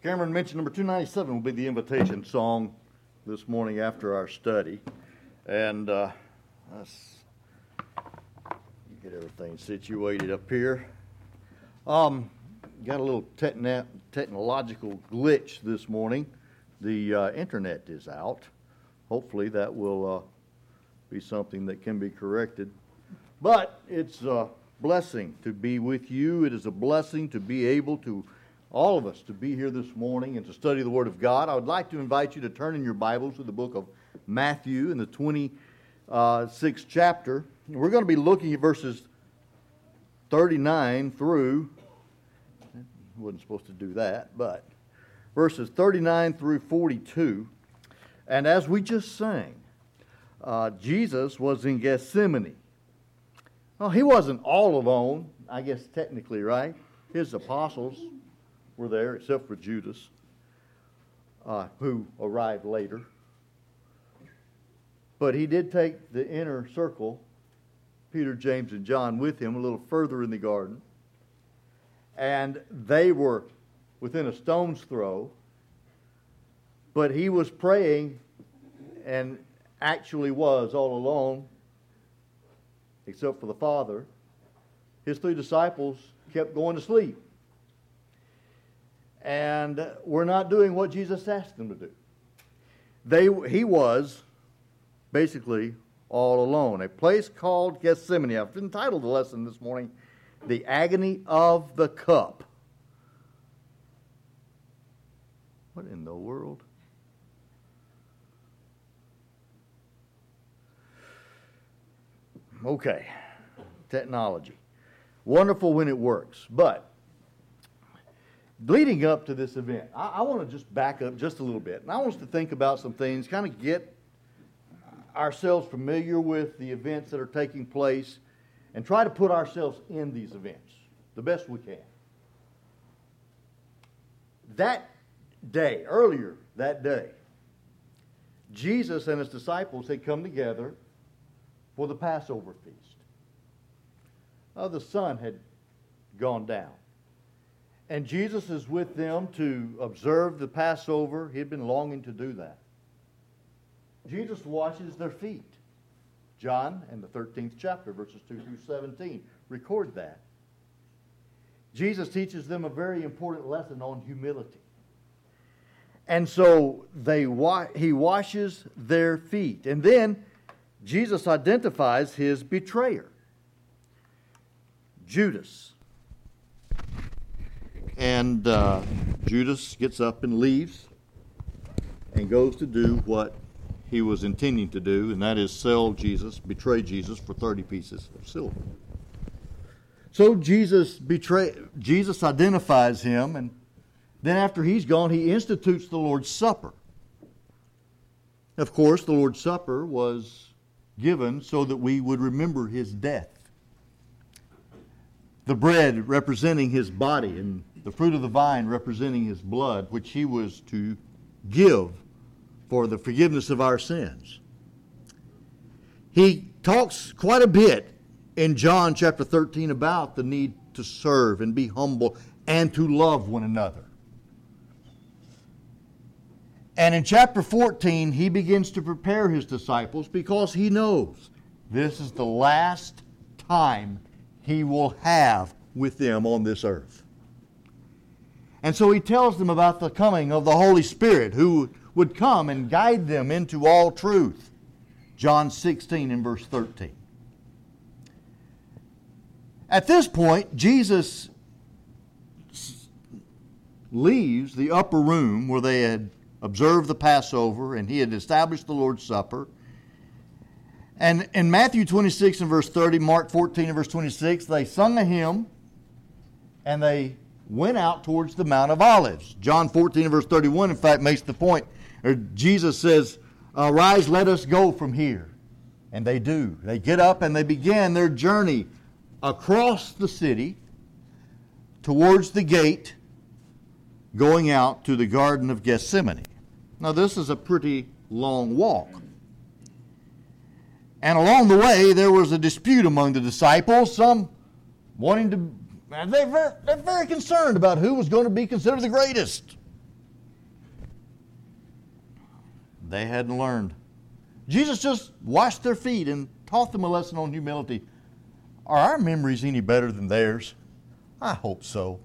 Cameron mentioned number 297 will be the invitation song this morning after our study. And let's get everything situated up here. Got a little technological glitch this morning. The internet is out. Hopefully that will be something that can be corrected. But it's a blessing to be with you. It is a blessing to be able to, all of us, to be here this morning and to study the Word of God. I would like to invite you to turn in your Bibles to the book of Matthew in the 26th chapter. We're going to be looking at verses 39 through, I wasn't supposed to do that, but verses 39 through 42. And as we just sang, Jesus was in Gethsemane. Well, he wasn't all alone, I guess technically, right? His apostles were there, except for Judas, who arrived later. But he did take the inner circle, Peter, James, and John, with him a little further in the garden. And they were within a stone's throw. But he was praying and actually was all alone, except for the Father. His three disciples kept going to sleep. And were not doing what Jesus asked them to do. He was basically all alone. A place called Gethsemane. I've entitled the lesson this morning, The Agony of the Cup. What in the world? Okay, technology. Wonderful when it works, but leading up to this event, I want to just back up just a little bit. And I want us to think about some things, kind of get ourselves familiar with the events that are taking place and try to put ourselves in these events the best we can. That day, earlier that day, Jesus and his disciples had come together for the Passover feast. The sun had gone down. And Jesus is with them to observe the Passover. He had been longing to do that. Jesus washes their feet. John, in the 13th chapter, verses 2 through 17, record that. Jesus teaches them a very important lesson on humility. And so he washes their feet. And then Jesus identifies his betrayer, Judas. And Judas gets up and leaves and goes to do what he was intending to do, and that is sell Jesus, betray Jesus for 30 pieces of silver. So Jesus identifies him, and then after he's gone, he institutes the Lord's Supper. Of course, the Lord's Supper was given so that we would remember his death. The bread representing his body and the fruit of the vine representing his blood, which he was to give for the forgiveness of our sins. He talks quite a bit in John chapter 13 about the need to serve and be humble and to love one another. And in chapter 14, he begins to prepare his disciples because he knows this is the last time he will have with them on this earth. And so he tells them about the coming of the Holy Spirit who would come and guide them into all truth. John 16 and verse 13. At this point, Jesus leaves the upper room where they had observed the Passover and he had established the Lord's Supper. And in Matthew 26 and verse 30, Mark 14 and verse 26, they sung a hymn and they went out towards the Mount of Olives. John 14 and verse 31, in fact, makes the point. Jesus says, "Arise, let us go from here." And they do. They get up and they begin their journey across the city towards the gate going out to the Garden of Gethsemane. Now, this is a pretty long walk. And along the way, there was a dispute among the disciples, some wanting to... They're very concerned about who was going to be considered the greatest. they hadn't learned. Jesus just washed their feet and taught them a lesson on humility. Are our memories any better than theirs? I hope so.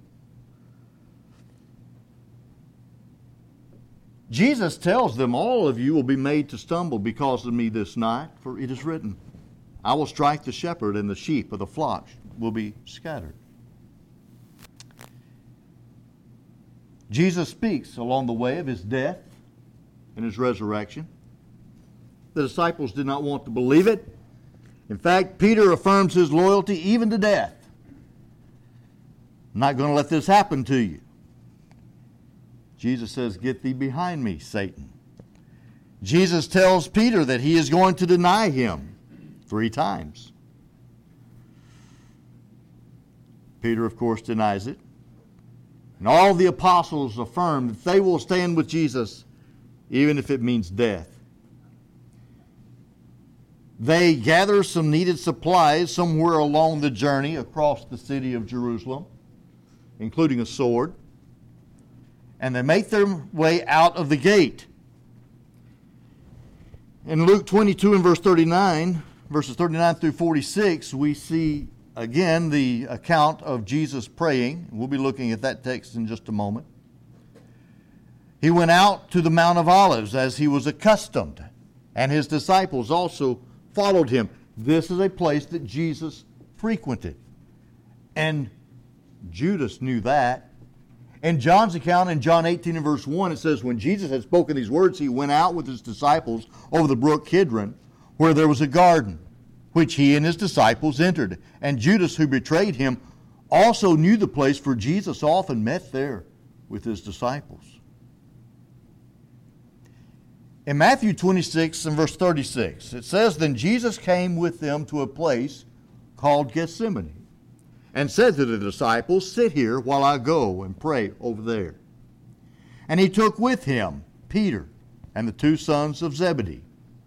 Jesus tells them, all of you will be made to stumble because of me this night, for it is written, I will strike the shepherd, and the sheep of the flock will be scattered. Jesus speaks along the way of his death and his resurrection. The disciples did not want to believe it. In fact, Peter affirms his loyalty even to death. I'm not going to let this happen to you. Jesus says, get thee behind me, Satan. Jesus tells Peter that he is going to deny him 3 times. Peter, of course, denies it. And all the apostles affirm that they will stand with Jesus even if it means death. They gather some needed supplies somewhere along the journey across the city of Jerusalem, including a sword. And they make their way out of the gate. In Luke 22 and verses 39 through 46, we see again the account of Jesus praying. We'll be looking at that text in just a moment. He went out to the Mount of Olives as he was accustomed, and his disciples also followed him. This is a place that Jesus frequented. And Judas knew that. In John's account, in John 18 and verse 1, it says, when Jesus had spoken these words, he went out with his disciples over the brook Kidron, where there was a garden, which he and his disciples entered. And Judas, who betrayed him, also knew the place, for Jesus often met there with his disciples. In Matthew 26 and verse 36, it says, then Jesus came with them to a place called Gethsemane, and said to the disciples, sit here while I go and pray over there. And he took with him Peter and the 2 sons of Zebedee,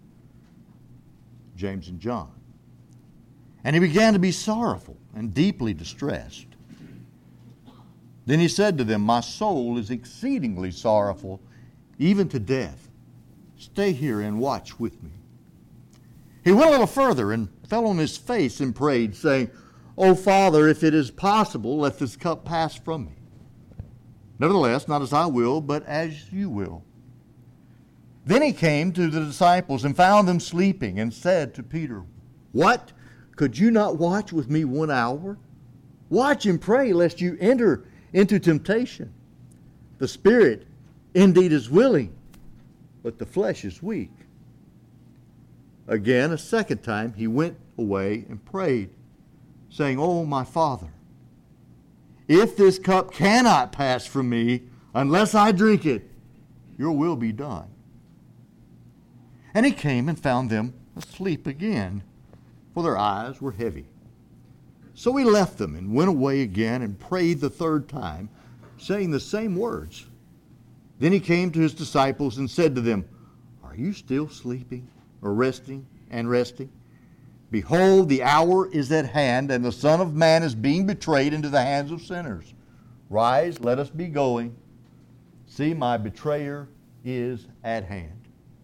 James and John. And he began to be sorrowful and deeply distressed. Then he said to them, my soul is exceedingly sorrowful, even to death. Stay here and watch with me. He went a little further and fell on his face and prayed, saying, O Father, if it is possible, let this cup pass from me. Nevertheless, not as I will, but as you will. Then he came to the disciples and found them sleeping, and said to Peter, what? Could you not watch with me 1 hour? Watch and pray, lest you enter into temptation. The spirit indeed is willing, but the flesh is weak. Again, a second time, he went away and prayed, saying, O my Father, if this cup cannot pass from me unless I drink it, your will be done. And he came and found them asleep again, for their eyes were heavy. So he left them and went away again and prayed the 3rd time, saying the same words. Then he came to his disciples and said to them, are you still sleeping or resting? Behold, the hour is at hand, and the Son of Man is being betrayed into the hands of sinners. Rise, let us be going. See, my betrayer is at hand.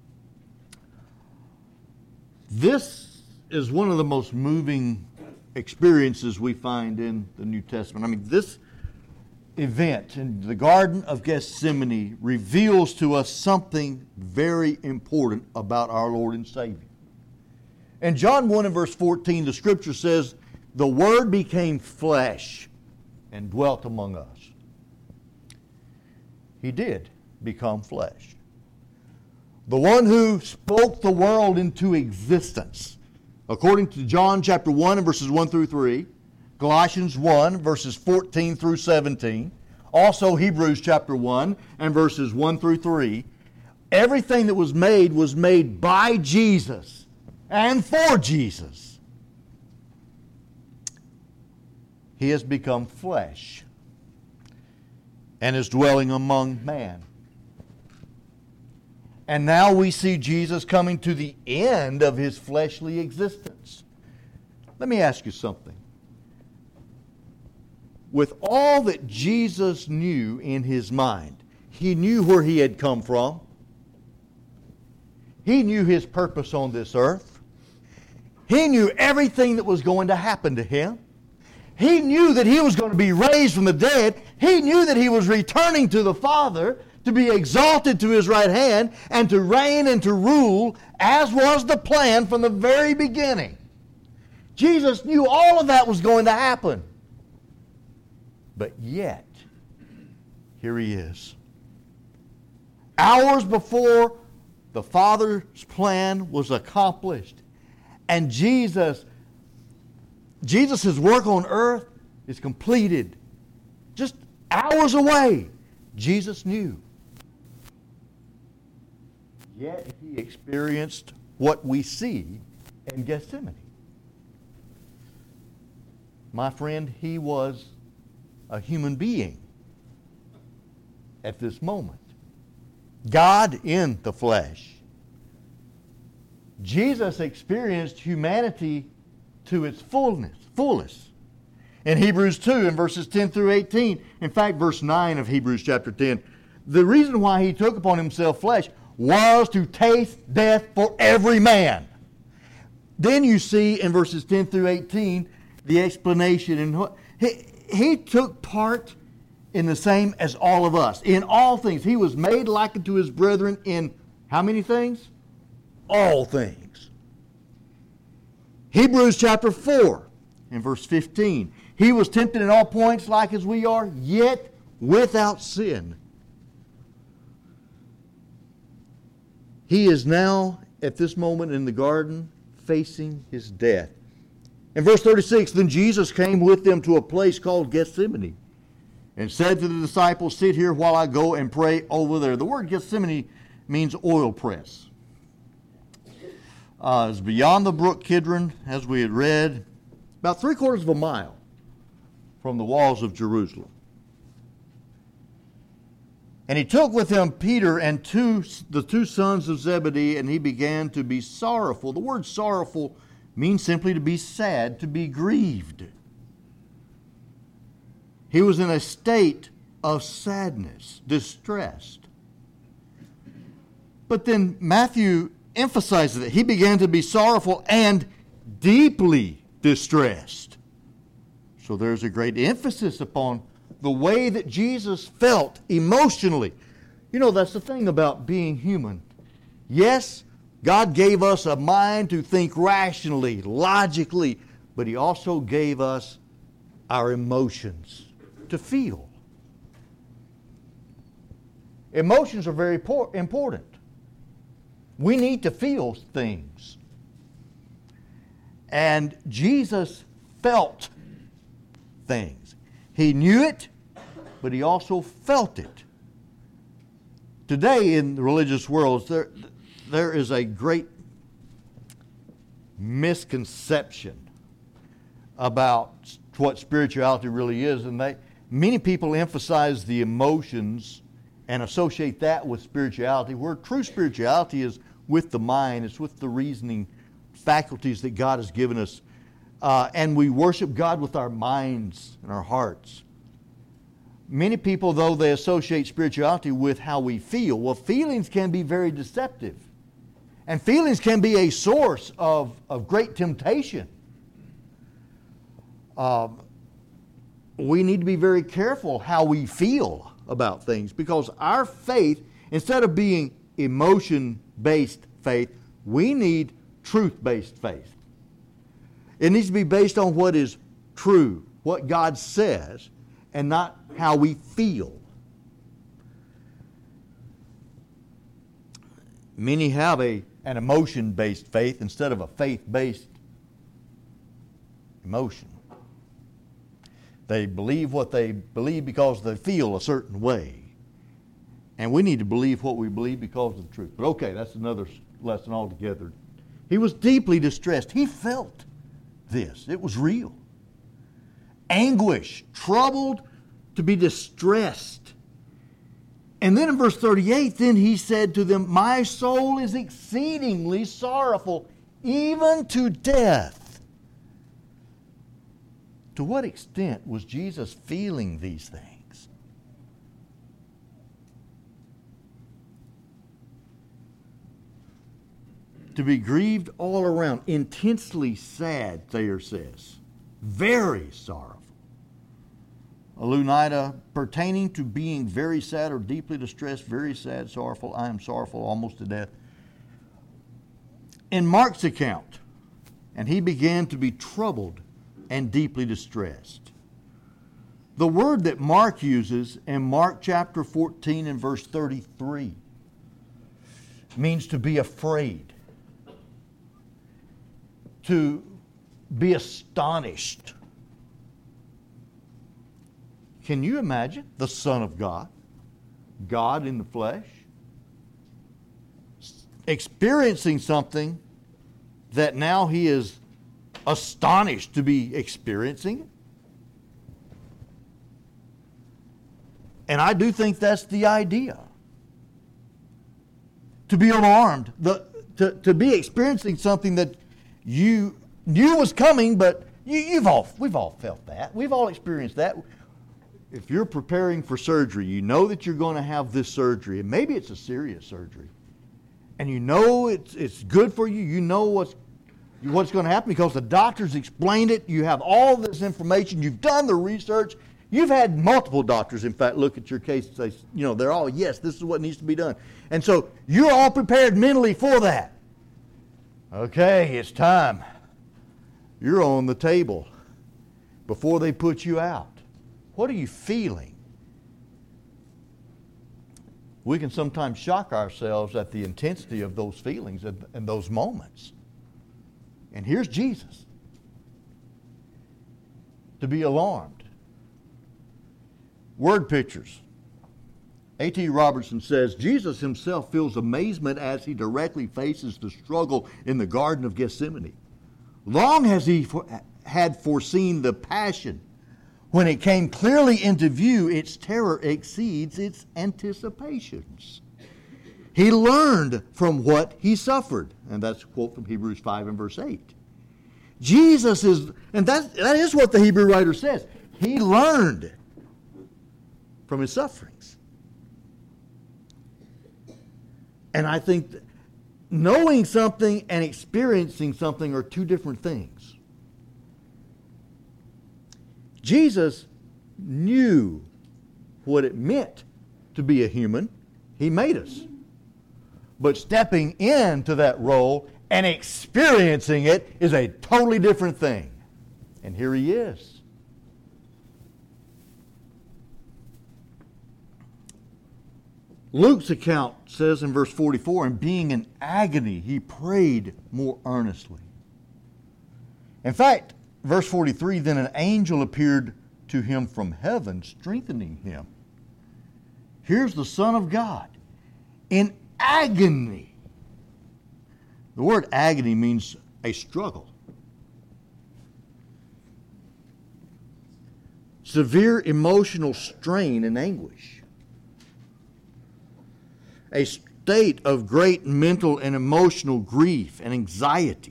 This is one of the most moving experiences we find in the New Testament. I mean, this event in the Garden of Gethsemane reveals to us something very important about our Lord and Savior. In John 1 and verse 14, the Scripture says, the Word became flesh and dwelt among us. He did become flesh. The one who spoke the world into existence, according to John chapter 1 and verses 1 through 3, Colossians 1 verses 14 through 17, also Hebrews chapter 1 and verses 1 through 3, everything that was made by Jesus and for Jesus. He has become flesh and is dwelling among man. And now we see Jesus coming to the end of his fleshly existence. Let me ask you something. With all that Jesus knew in his mind, he knew where he had come from. He knew his purpose on this earth. He knew everything that was going to happen to him. He knew that he was going to be raised from the dead. He knew that he was returning to the Father to be exalted to his right hand and to reign and to rule, as was the plan from the very beginning. Jesus knew all of that was going to happen. But yet, here he is. Hours before the Father's plan was accomplished. And Jesus' work on earth is completed. Just hours away. Jesus knew. Yet he experienced what we see in Gethsemane. My friend, he was a human being at this moment. God in the flesh. Jesus experienced humanity to its fullest. In Hebrews 2, in verses 10 through 18, in fact, verse 9 of Hebrews chapter 10, the reason why he took upon himself flesh was to taste death for every man. Then you see in verses 10 through 18 the explanation. And he took part in the same as all of us. In all things. He was made like unto his brethren in how many things? All things. Hebrews chapter 4 in verse 15. He was tempted in all points like as we are, yet without sin. He is now at this moment in the garden facing his death. In verse 36, then Jesus came with them to a place called Gethsemane and said to the disciples, sit here while I go and pray over there. The word Gethsemane means oil press. It's beyond the brook Kidron, as we had read, about 3/4 of a mile from the walls of Jerusalem. And he took with him Peter and the two sons of Zebedee, and he began to be sorrowful. The word sorrowful means simply to be sad, to be grieved. He was in a state of sadness, distressed. But then Matthew emphasizes that he began to be sorrowful and deeply distressed. So there's a great emphasis upon the way that Jesus felt emotionally. You know, that's the thing about being human. Yes, God gave us a mind to think rationally, logically, but He also gave us our emotions to feel. Emotions are very important. We need to feel things. And Jesus felt things. He knew it, but He also felt it. Today in the religious world, there is a great misconception about what spirituality really is, and many people emphasize the emotions and associate that with spirituality, where true spirituality is with the mind, it's with the reasoning faculties that God has given us. And we worship God with our minds and our hearts. Many people, though, they associate spirituality with how we feel. Well, feelings can be very deceptive. And feelings can be a source of great temptation. We need to be very careful how we feel about things, because our faith, instead of being emotion-based faith, we need truth-based faith. It needs to be based on what is true, what God says, and not how we feel. Many have an emotion-based faith instead of a faith-based emotion. They believe what they believe because they feel a certain way. And we need to believe what we believe because of the truth. But okay, that's another lesson altogether. He was deeply distressed. He felt this. It was real. Anguish, troubled, to be distressed. And then in verse 38, then he said to them, my soul is exceedingly sorrowful, even to death. To what extent was Jesus feeling these things? to be grieved all around, intensely sad, Thayer says, very sorrowful. Louida, pertaining to being very sad or deeply distressed, very sad, sorrowful, I am sorrowful almost to death. In Mark's account, and he began to be troubled and deeply distressed. The word that Mark uses in Mark chapter 14 and verse 33 means to be afraid, to be astonished. Can you imagine the Son of God, God in the flesh, experiencing something that now he is astonished to be experiencing it? And I do think that's the idea. To be alarmed, to be experiencing something that you knew was coming, but we've all felt that. We've all experienced that. If you're preparing for surgery, you know that you're going to have this surgery, and maybe it's a serious surgery, and you know it's good for you. You know what's going to happen because the doctors explained it. You have all this information. You've done the research. You've had multiple doctors, in fact, look at your case and say, they're all, yes, this is what needs to be done. And so you're all prepared mentally for that. Okay, it's time. You're on the table before they put you out. What are you feeling? We can sometimes shock ourselves at the intensity of those feelings and those moments. And here's Jesus to be alarmed. Word pictures. A.T. Robertson says, Jesus himself feels amazement as he directly faces the struggle in the Garden of Gethsemane. Long has he had foreseen the passion. When it came clearly into view, its terror exceeds its anticipations. He learned from what he suffered. And that's a quote from Hebrews 5 and verse 8. Jesus is, and that is what the Hebrew writer says. He learned from his sufferings. And I think knowing something and experiencing something are two different things. Jesus knew what it meant to be a human. He made us. But stepping into that role and experiencing it is a totally different thing. And here he is. Luke's account says in verse 44, and being in agony, he prayed more earnestly. In fact, verse 43, then an angel appeared to him from heaven, strengthening him. Here's the Son of God in agony. The word agony means a struggle. Severe emotional strain and anguish. A state of great mental and emotional grief and anxiety.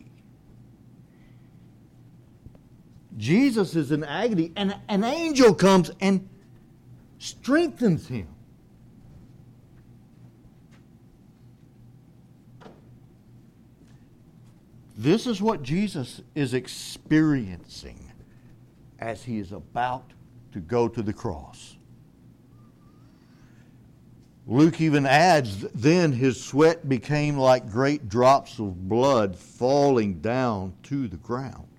Jesus is in agony, and an angel comes and strengthens him. This is what Jesus is experiencing as he is about to go to the cross. Luke even adds, then his sweat became like great drops of blood falling down to the ground.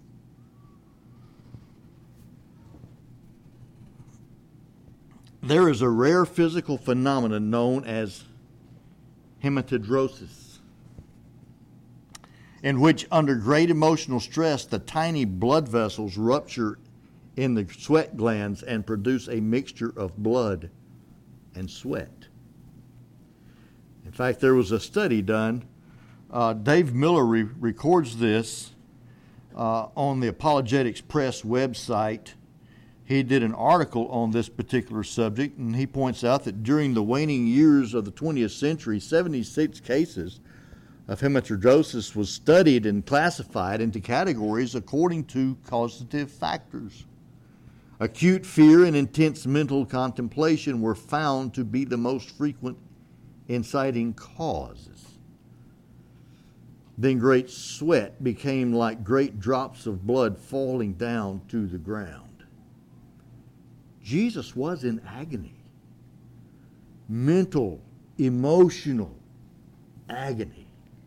There is a rare physical phenomenon known as hematidrosis, in which under great emotional stress the tiny blood vessels rupture in the sweat glands and produce a mixture of blood and sweat. In fact, there was a study done. Dave Miller records this on the Apologetics Press website. He did an article on this particular subject, and he points out that during the waning years of the 20th century, 76 cases of hematidrosis was studied and classified into categories according to causative factors. Acute fear and intense mental contemplation were found to be the most frequent inciting causes. Then great sweat became like great drops of blood falling down to the ground. Jesus was in agony. Mental, emotional agony.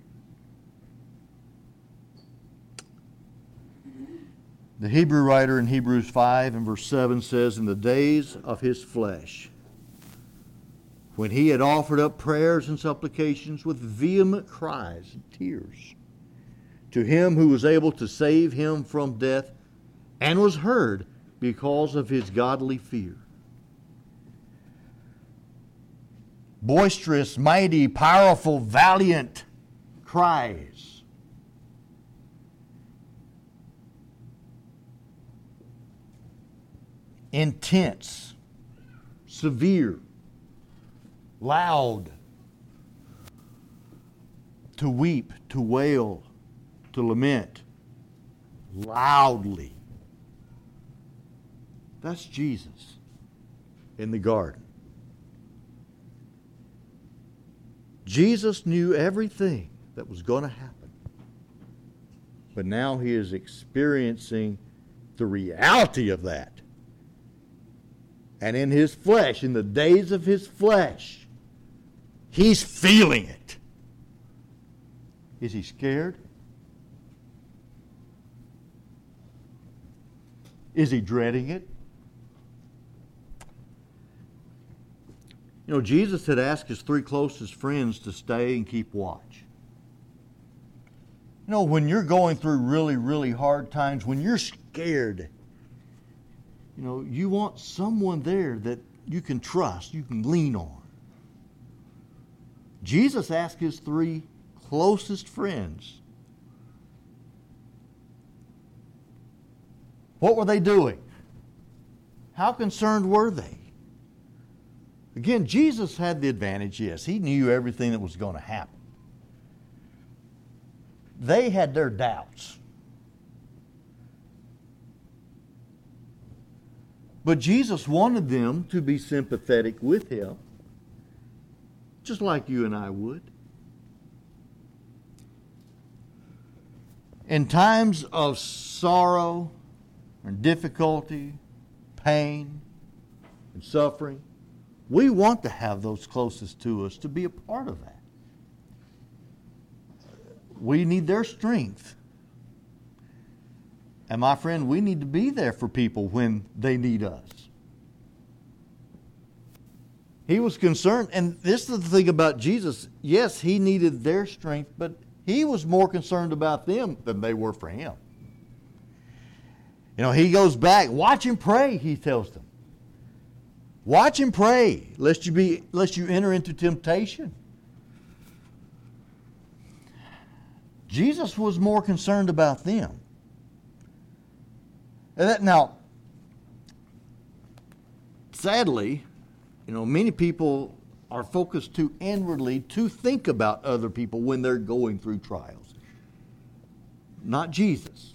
The Hebrew writer in Hebrews 5 and verse 7 says, in the days of his flesh, when he had offered up prayers and supplications with vehement cries and tears to him who was able to save him from death, and was heard because of his godly fear. Boisterous, mighty, powerful, valiant cries. Intense, severe, loud, to weep, to wail, to lament, loudly. That's Jesus in the garden. Jesus knew everything that was going to happen. But now he is experiencing the reality of that. And in his flesh, in the days of his flesh, he's feeling it. Is he scared? Is he dreading it? You know, Jesus had asked his 3 closest friends to stay and keep watch. You know, when you're going through really, really hard times, when you're scared, you know, you want someone there that you can trust, you can lean on. Jesus asked his 3 closest friends. What were they doing? How concerned were they? Again, Jesus had the advantage, yes. He knew everything that was going to happen. They had their doubts. But Jesus wanted them to be sympathetic with him, just like you and I would. In times of sorrow and difficulty, pain and suffering, we want to have those closest to us to be a part of that. We need their strength. And my friend, we need to be there for people when they need us. He was concerned, and this is the thing about Jesus. Yes, he needed their strength, but he was more concerned about them than they were for him. You know, he goes back, watch and pray, he tells them. Watch and pray, lest you enter into temptation. Jesus was more concerned about them. Now, sadly, you know, many people are focused too inwardly to think about other people when they're going through trials. Not Jesus.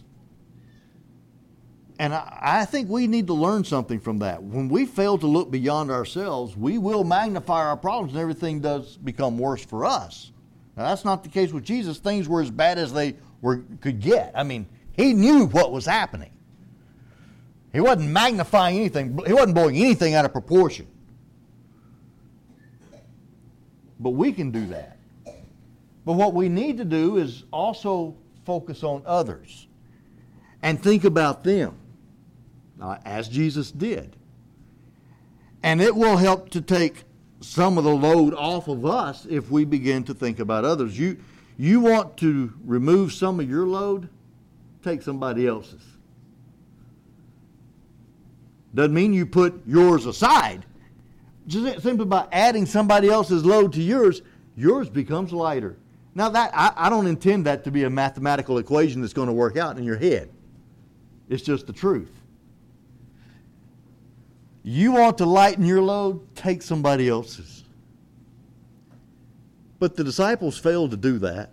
And I think we need to learn something from that. When we fail to look beyond ourselves, we will magnify our problems and everything does become worse for us. Now, that's not the case with Jesus. Things were as bad as they could get. I mean, he knew what was happening. He wasn't magnifying anything. He wasn't blowing anything out of proportion. But we can do that. But what we need to do is also focus on others and think about them, as Jesus did. And it will help to take some of the load off of us if we begin to think about others. You want to remove some of your load? Take somebody else's. Doesn't mean you put yours aside. Just simply by adding somebody else's load to yours becomes lighter. Now that I don't intend that to be a mathematical equation that's going to work out in your head. It's just the truth. You want to lighten your load? Take somebody else's. But the disciples failed to do that.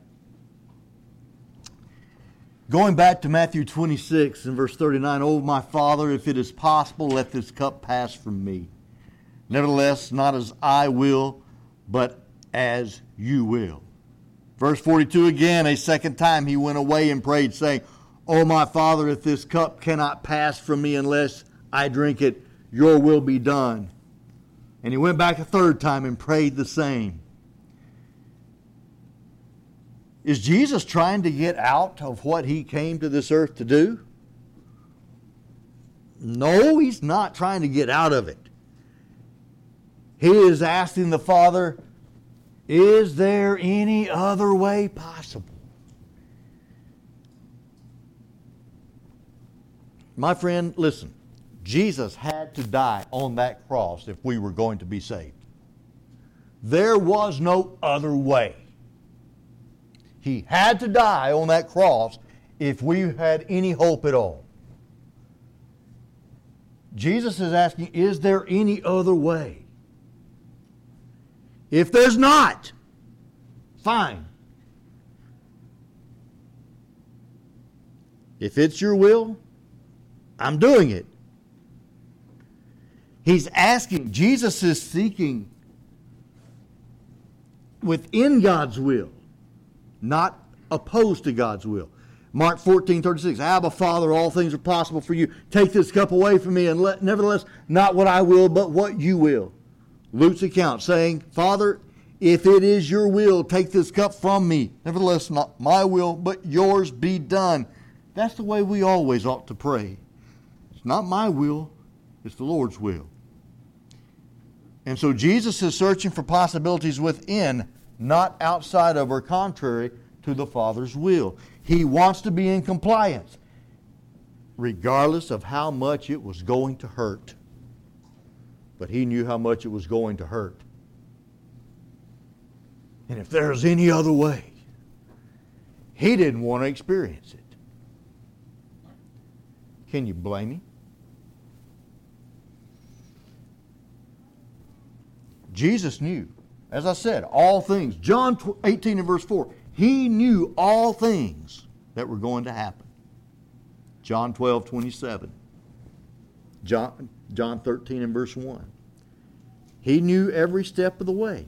Going back to Matthew 26 and verse 39, "O my Father, if it is possible, let this cup pass from me. Nevertheless, not as I will, but as you will." Verse 42 again, a second time he went away and prayed, saying, O my Father, if this cup cannot pass from me unless I drink it, your will be done. And he went back a third time and prayed the same. Is Jesus trying to get out of what he came to this earth to do? No, he's not trying to get out of it. He is asking the Father, is there any other way possible? My friend, listen. Jesus had to die on that cross if we were going to be saved. There was no other way. He had to die on that cross if we had any hope at all. Jesus is asking, is there any other way? If there's not, fine. If it's your will, I'm doing it. He's asking, Jesus is seeking within God's will, not opposed to God's will. Mark 14:36, Abba, Father, all things are possible for you. Take this cup away from me, and nevertheless, not what I will, but what you will. Luke's account saying, Father, if it is your will, take this cup from me. Nevertheless, not my will, but yours be done. That's the way we always ought to pray. It's not my will, it's the Lord's will. And so Jesus is searching for possibilities within, not outside of or contrary to the Father's will. He wants to be in compliance, regardless of how much it was going to hurt. But he knew how much it was going to hurt. And if there's any other way, he didn't want to experience it. Can you blame him? Jesus knew, as I said, all things. John 18 and verse 4, he knew all things that were going to happen. John 12:27. John 13 and verse 1. He knew every step of the way.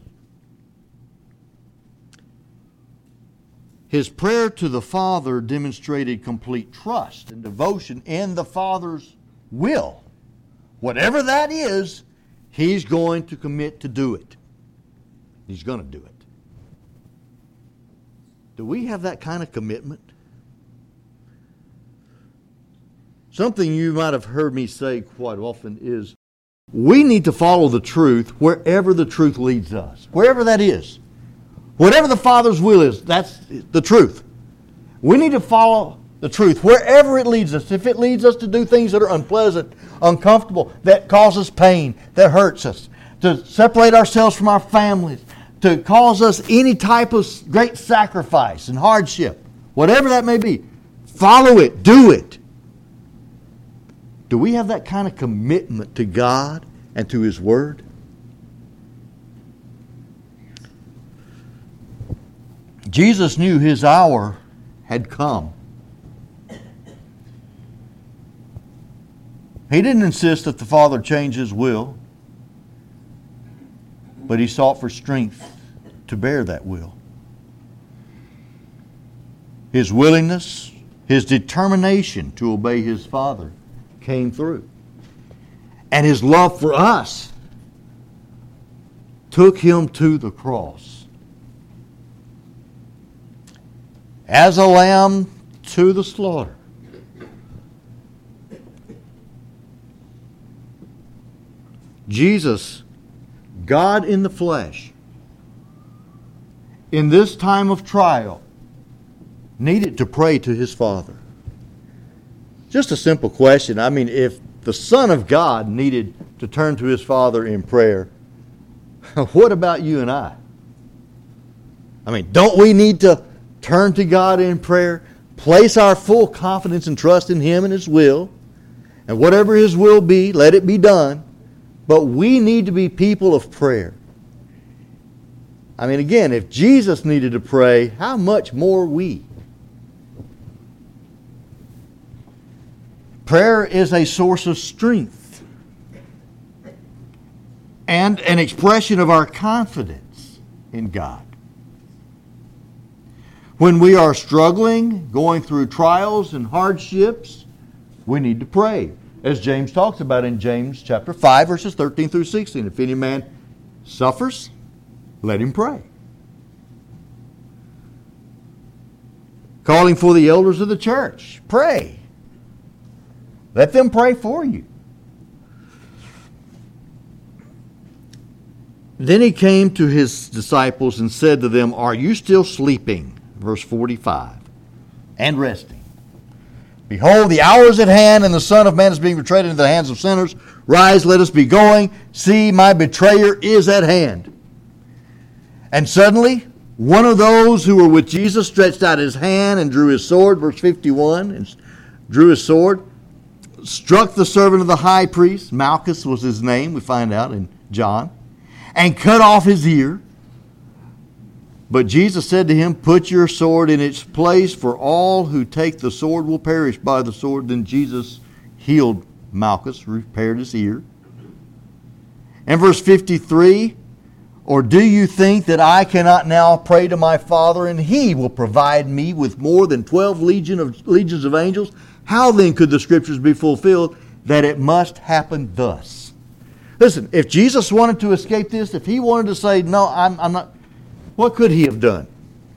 His prayer to the Father demonstrated complete trust and devotion in the Father's will. Whatever that is, he's going to commit to do it. He's going to do it. Do we have that kind of commitment? Something you might have heard me say quite often is, we need to follow the truth wherever the truth leads us. Wherever that is. Whatever the Father's will is, that's the truth. We need to follow the truth wherever it leads us. If it leads us to do things that are unpleasant, uncomfortable, that cause us pain, that hurts us, to separate ourselves from our families, to cause us any type of great sacrifice and hardship, whatever that may be, follow it, do it. Do we have that kind of commitment to God and to His Word? Jesus knew His hour had come. He didn't insist that the Father change His will, but He sought for strength to bear that will. His willingness, His determination to obey His Father came through. And His love for us took Him to the cross. As a lamb to the slaughter. Jesus, God in the flesh, in this time of trial, needed to pray to His Father. Just a simple question. I mean, if the Son of God needed to turn to His Father in prayer, what about you and I? I mean, don't we need to turn to God in prayer, place our full confidence and trust in Him and His will, and whatever His will be, let it be done. But we need to be people of prayer. I mean, again, if Jesus needed to pray, how much more we? Prayer is a source of strength and an expression of our confidence in God. When we are struggling, going through trials and hardships, we need to pray. As James talks about in James chapter 5, verses 13 through 16. If any man suffers, let him pray. Calling for the elders of the church. Pray. Let them pray for you. Then he came to his disciples and said to them, "Are you still sleeping?" Verse 45. "And resting. Behold, the hour is at hand, and the Son of Man is being betrayed into the hands of sinners. Rise, let us be going. See, my betrayer is at hand." And suddenly, one of those who were with Jesus stretched out his hand and drew his sword, verse 51, and drew his sword, struck the servant of the high priest, Malchus was his name, we find out in John, and cut off his ear. But Jesus said to him, "Put your sword in its place, for all who take the sword will perish by the sword." Then Jesus healed Malchus, repaired his ear. And verse 53, "Or do you think that I cannot now pray to my Father, and He will provide me with more than 12 legions of angels? How then could the Scriptures be fulfilled that it must happen thus?" Listen, if Jesus wanted to escape this, if He wanted to say, "No, I'm not," what could He have done?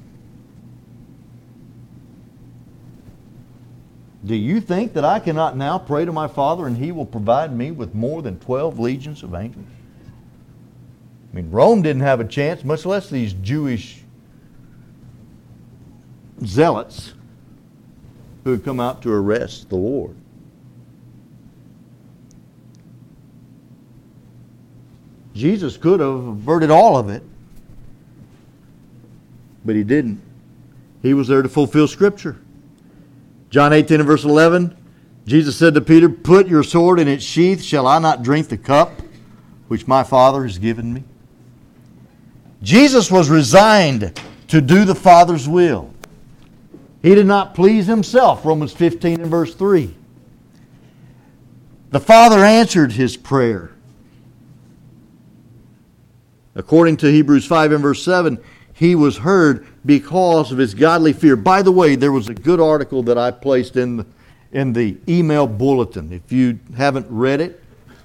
Do you think that I cannot now pray to my Father and He will provide me with more than 12 legions of angels? I mean, Rome didn't have a chance, much less these Jewish zealots who had come out to arrest the Lord. Jesus could have averted all of it, but He didn't. He was there to fulfill Scripture. John 18 and verse 11, Jesus said to Peter, "Put your sword in its sheath. Shall I not drink the cup which my Father has given me?" Jesus was resigned to do the Father's will. He did not please Himself, Romans 15 and verse 3. The Father answered His prayer. According to Hebrews 5 and verse 7, He was heard because of His godly fear. By the way, there was a good article that I placed in the email bulletin. If you haven't read it,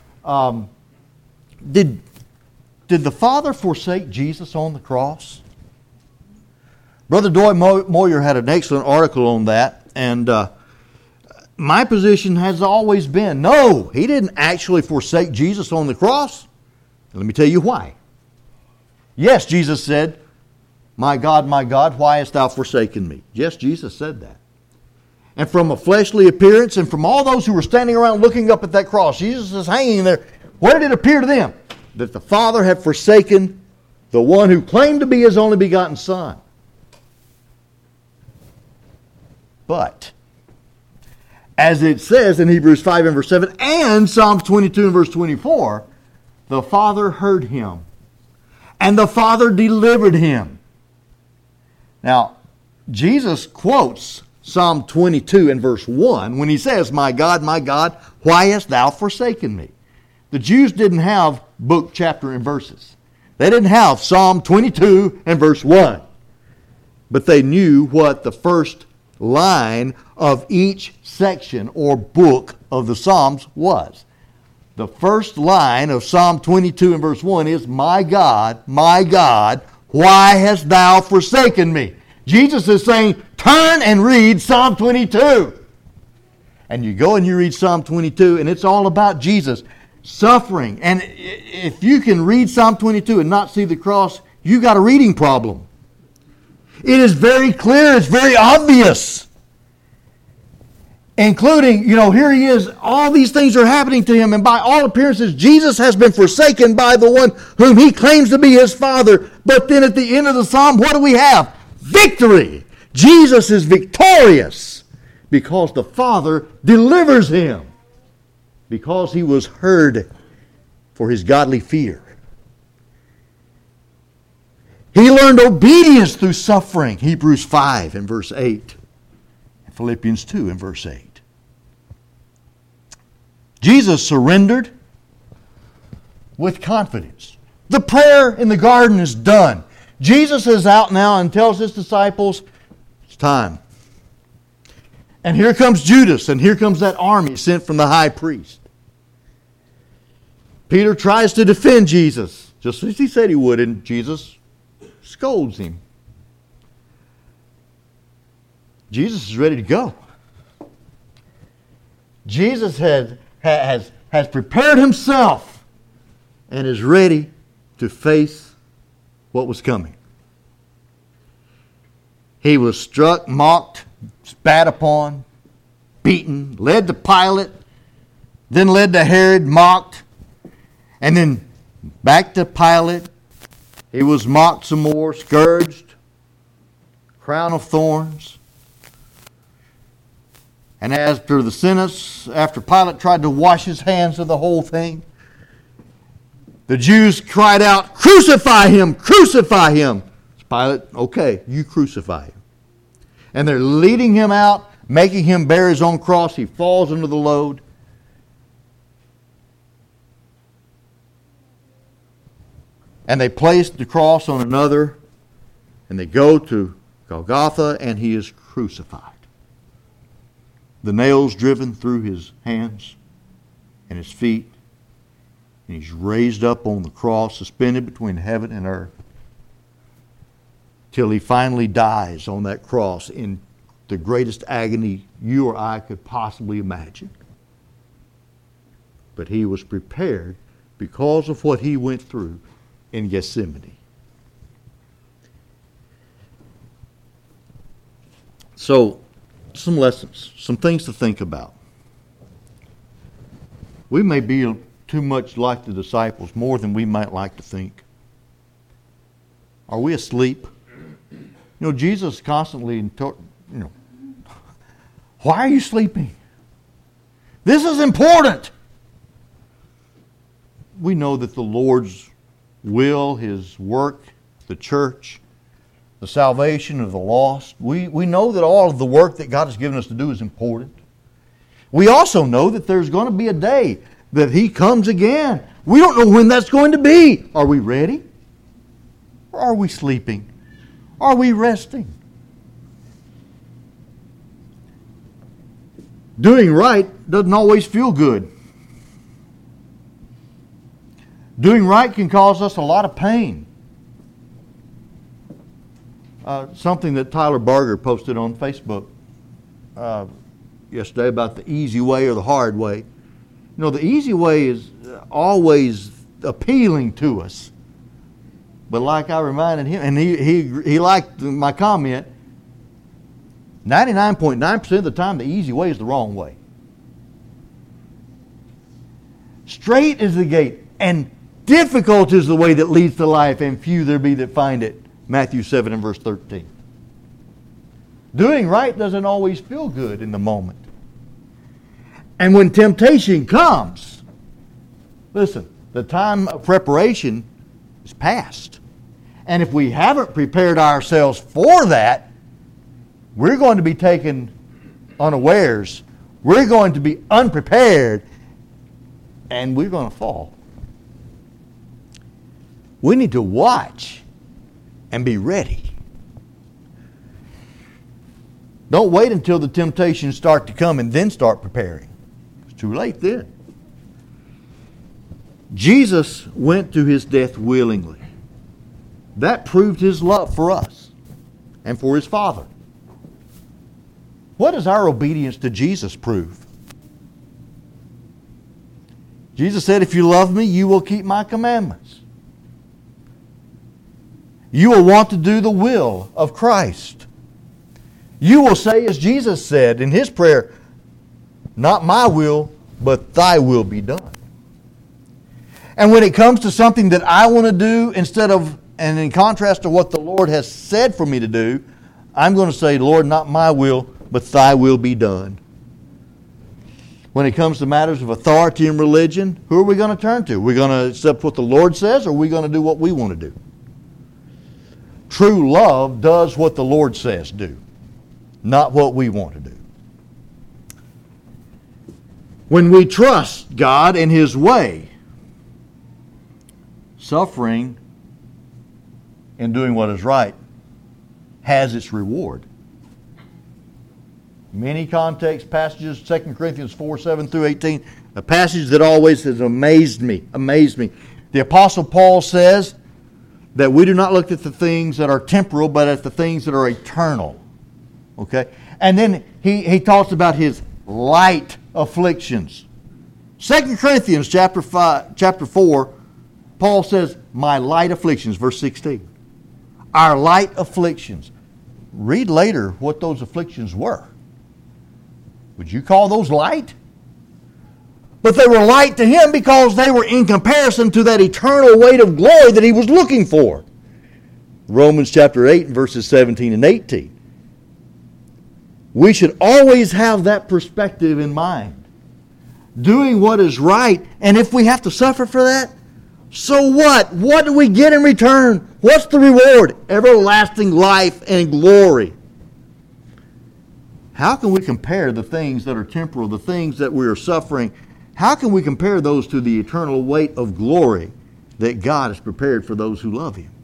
did the Father forsake Jesus on the cross? Brother Doy Moyer had an excellent article on that, and my position has always been, no, He didn't actually forsake Jesus on the cross. Let me tell you why. Yes, Jesus said, my God, why hast thou forsaken me?" Yes, Jesus said that. And from a fleshly appearance and from all those who were standing around looking up at that cross, Jesus is hanging there. What did it appear to them? That the Father had forsaken the one who claimed to be His only begotten Son. But, as it says in Hebrews 5 and verse 7 and Psalms 22 and verse 24, the Father heard him, and the Father delivered him. Now, Jesus quotes Psalm 22 and verse 1 when He says, my God, why hast thou forsaken me?" The Jews didn't have book, chapter, and verses. They didn't have Psalm 22 and verse 1. But they knew what the first line of each section or book of the Psalms was. The first line of Psalm 22 and verse 1 is, my God, why hast thou forsaken me?" Jesus is saying, turn and read Psalm 22. And you go and you read Psalm 22, and it's all about Jesus suffering. And if you can read Psalm 22 and not see the cross, you got a reading problem. It is very clear, it's very obvious. Including, here He is, all these things are happening to Him, and by all appearances, Jesus has been forsaken by the one whom He claims to be His Father. But then at the end of the psalm, what do we have? Victory! Jesus is victorious because the Father delivers Him, because He was heard for His godly fear. He learned obedience through suffering, Hebrews 5 and verse 8. Philippians 2 and verse 8. Jesus surrendered with confidence. The prayer in the garden is done. Jesus is out now and tells His disciples, time. And here comes Judas, and here comes that army sent from the high priest. Peter tries to defend Jesus, just as he said he would, and Jesus scolds him. Jesus is ready to go. Jesus has prepared himself and is ready to face what was coming. He was struck, mocked, spat upon, beaten, led to Pilate, then led to Herod, mocked, and then back to Pilate. He was mocked some more, scourged, crown of thorns. And after the sentence, after Pilate tried to wash his hands of the whole thing, the Jews cried out, "Crucify him! Crucify him!" Pilate, okay, you crucify him. And they're leading him out, making him bear his own cross. He falls under the load. And they place the cross on another, and they go to Golgotha, and he is crucified. The nails driven through his hands and his feet, and he's raised up on the cross, suspended between heaven and earth, till he finally dies on that cross in the greatest agony you or I could possibly imagine. But he was prepared because of what he went through in Gethsemane. So, some lessons, some things to think about. We may be too much like the disciples, more than we might like to think. Are we asleep? You know, Jesus constantly, why are you sleeping? This is important. We know that the Lord's will, His work, the church, the salvation of the lost, we know that all of the work that God has given us to do is important. We also know that there's going to be a day that He comes again. We don't know when that's going to be. Are we ready? Or are we sleeping? Are we resting? Doing right doesn't always feel good. Doing right can cause us a lot of pain. Something that Tyler Barger posted on Facebook yesterday about the easy way or the hard way. You know, the easy way is always appealing to us. But like I reminded him, and he liked my comment, 99.9% of the time the easy way is the wrong way. Straight is the gate, and difficult is the way that leads to life, and few there be that find it. Matthew 7 and verse 13. Doing right doesn't always feel good in the moment. And when temptation comes, listen, the time of preparation is past. And if we haven't prepared ourselves for that, we're going to be taken unawares. We're going to be unprepared, and we're going to fall. We need to watch and be ready. Don't wait until the temptations start to come and then start preparing. It's too late then. Jesus went to His death willingly. That proved His love for us and for His Father. What does our obedience to Jesus prove? Jesus said, if you love me, you will keep my commandments. You will want to do the will of Christ. You will say, as Jesus said in His prayer, not my will, but thy will be done. And when it comes to something that I want to do and in contrast to what the Lord has said for me to do, I'm going to say, Lord, not my will, but thy will be done. When it comes to matters of authority and religion, who are we going to turn to? Are we going to accept what the Lord says, or are we going to do what we want to do? True love does what the Lord says do, not what we want to do. When we trust God and His way, suffering and doing what is right has its reward. Many context passages, 2 Corinthians 4, 7 through 18, a passage that always has amazed me. The Apostle Paul says that we do not look at the things that are temporal, but at the things that are eternal. Okay? And then he talks about his light afflictions. 2 Corinthians chapter 4, Paul says, my light afflictions, verse 16. Our light afflictions. Read later what those afflictions were. Would you call those light? But they were light to him because they were in comparison to that eternal weight of glory that he was looking for. Romans chapter 8 verses 17 and 18. We should always have that perspective in mind. Doing what is right, and if we have to suffer for that, so what? What do we get in return? What's the reward? Everlasting life and glory. How can we compare the things that are temporal, the things that we are suffering? How can we compare those to the eternal weight of glory that God has prepared for those who love Him?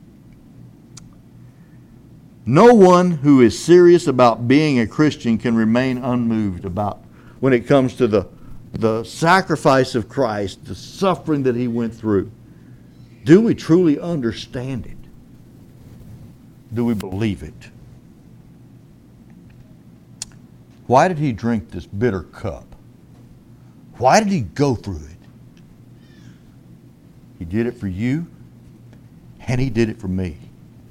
No one who is serious about being a Christian can remain unmoved about when it comes to the sacrifice of Christ, the suffering that He went through. Do we truly understand it? Do we believe it? Why did He drink this bitter cup? Why did He go through it? He did it for you, and He did it for me.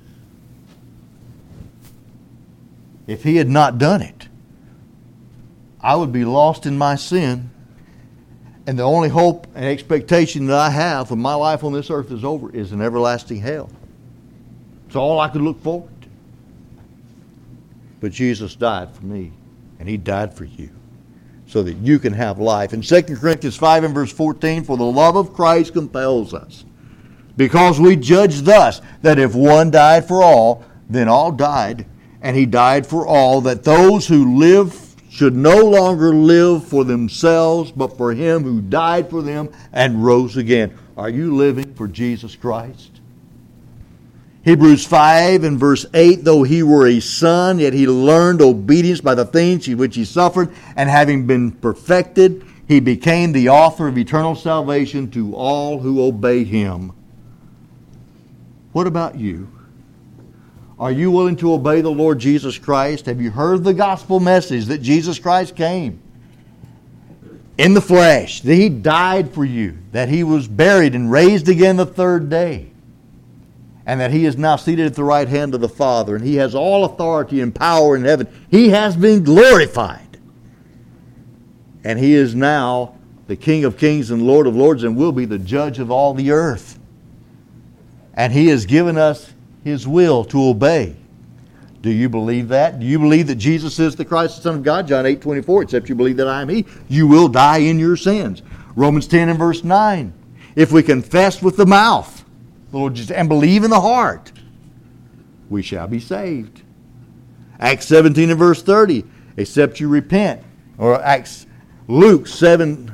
If He had not done it, I would be lost in my sin, and the only hope and expectation that I have when my life on this earth is over is an everlasting hell. It's all I could look forward to. But Jesus died for me, and He died for you, so that you can have life. In 2 Corinthians 5 and verse 14, for the love of Christ compels us, because we judge thus, that if one died for all, then all died, and He died for all, that those who live should no longer live for themselves, but for Him who died for them and rose again. Are you living for Jesus Christ? Hebrews 5 and verse 8, though He were a son, yet He learned obedience by the things which He suffered, and having been perfected, He became the author of eternal salvation to all who obey Him. What about you? Are you willing to obey the Lord Jesus Christ? Have you heard the gospel message that Jesus Christ came in the flesh, that He died for you, that He was buried and raised again the third day, and that He is now seated at the right hand of the Father, and He has all authority and power in heaven. He has been glorified, and He is now the King of kings and Lord of lords, and will be the judge of all the earth. And He has given us His will to obey. Do you believe that? Do you believe that Jesus is the Christ, the Son of God? John 8:24, except you believe that I am He, you will die in your sins. Romans 10 and verse 9, if we confess with the mouth the Lord Jesus and believe in the heart, we shall be saved. Acts 17 and verse 30, except you repent. Or Luke 13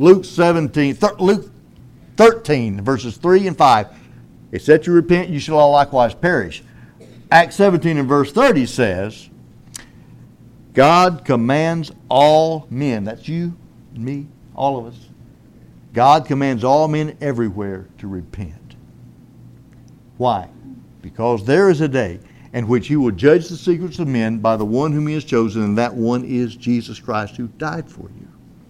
verses 3 and 5. Except you repent, you shall all likewise perish. Acts 17 and verse 30 says, God commands all men, that's you, me, all of us. God commands all men everywhere to repent. Why? Because there is a day in which He will judge the secrets of men by the one whom He has chosen, and that one is Jesus Christ, who died for you.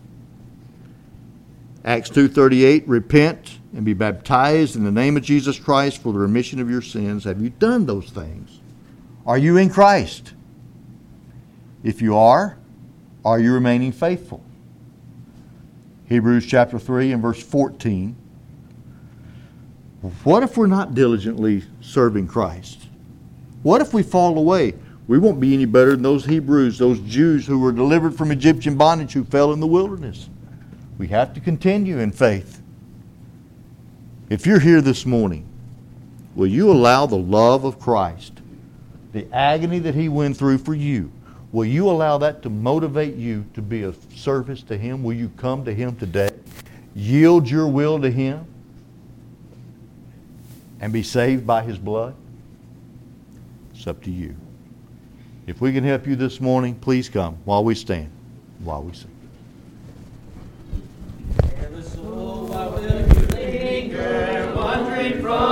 Acts 2:38, repent and be baptized in the name of Jesus Christ for the remission of your sins. Have you done those things? Are you in Christ? If you are you remaining faithful? Hebrews chapter 3 and verse 14. What if we're not diligently serving Christ? What if we fall away? We won't be any better than those Hebrews, those Jews who were delivered from Egyptian bondage, who fell in the wilderness. We have to continue in faith. If you're here this morning, will you allow the love of Christ, the agony that He went through for you, will you allow that to motivate you to be of service to Him? Will you come to Him today, yield your will to Him, and be saved by His blood? It's up to you. If we can help you this morning, please come while we stand, while we sing. Careless soul, why will you linger, wandering from